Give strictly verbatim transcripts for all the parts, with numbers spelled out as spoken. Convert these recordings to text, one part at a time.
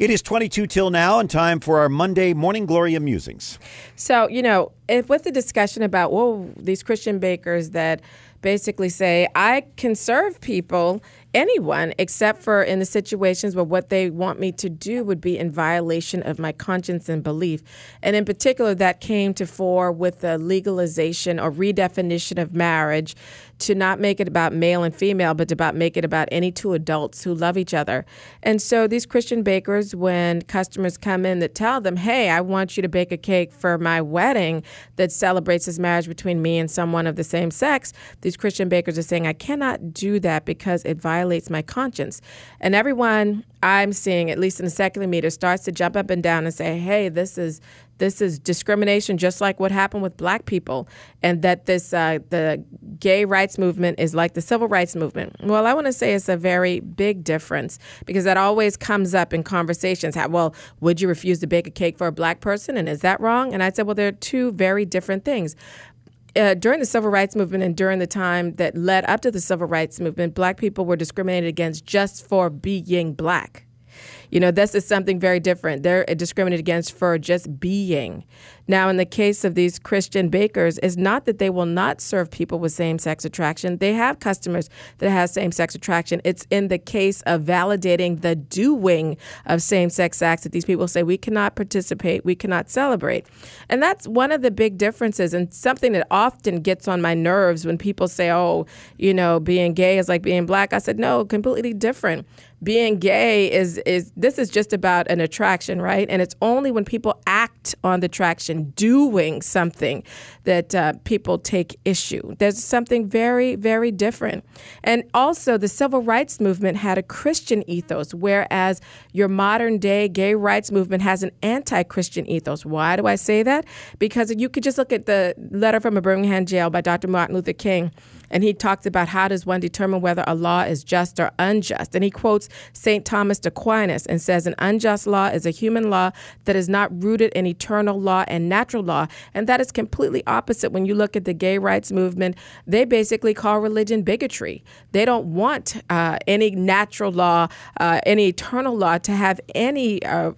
It is twenty-two till now and time for our Monday Morning Gloria musings. So, you know, if with the discussion about, well, these Christian bakers that basically say, I can serve people, anyone, except for in the situations where what they want me to do would be in violation of my conscience and belief. And in particular, that came to fore with the legalization or redefinition of marriage to not make it about male and female, but to about make it about any two adults who love each other. And so these Christian bakers, when customers come in that tell them, hey, I want you to bake a cake for my wedding that celebrates this marriage between me and someone of the same sex, these Christian bakers are saying, I cannot do that because it violates my conscience. And everyone I'm seeing, at least in the secular media, starts to jump up and down and say, hey, this is this is discrimination, just like what happened with black people, and that this uh, the gay rights movement is like the civil rights movement. Well, I want to say it's a very big difference, because that always comes up in conversations. How, well, would you refuse to bake a cake for a black person, and is that wrong? And I said, well, they're two very different things. Uh, during the civil rights movement and during the time that led up to the civil rights movement, black people were discriminated against just for being black. You know, this is something very different. They're discriminated against for just being. Now, in the case of these Christian bakers, it's not that they will not serve people with same-sex attraction. They have customers that have same-sex attraction. It's in the case of validating the doing of same-sex acts that these people say we cannot participate, we cannot celebrate. And that's one of the big differences, and something that often gets on my nerves when people say, oh, you know, being gay is like being black. I said, no, completely different. Being gay is, is this is just about an attraction, right? And it's only when people act on the attraction, doing something, that uh, people take issue. There's something very, very different. And also, the civil rights movement had a Christian ethos, whereas your modern day gay rights movement has an anti-Christian ethos. Why do I say that? Because you could just look at the letter from a Birmingham jail by Doctor Martin Luther King, and he talks about how does one determine whether a law is just or unjust. And he quotes Saint Thomas Aquinas and says, an unjust law is a human law that is not rooted in eternal law and natural law. And that is completely opposite when you look at the gay rights movement. They basically call religion bigotry. They don't want uh, any natural law, uh, any eternal law to have any uh,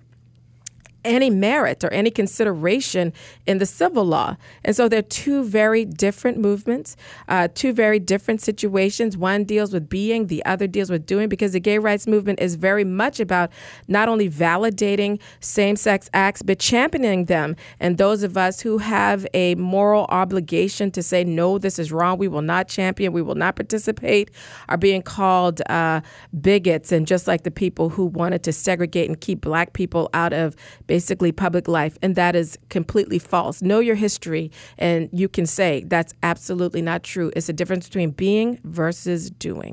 any merit or any consideration in the civil law. And so they're two very different movements, uh, two very different situations. One deals with being, the other deals with doing, because the gay rights movement is very much about not only validating same-sex acts, but championing them. And those of us who have a moral obligation to say, no, this is wrong, we will not champion, we will not participate, are being called uh, bigots. And just like the people who wanted to segregate and keep black people out of basically public life. And that is completely false. Know your history, and you can say that's absolutely not true. It's a difference between being versus doing.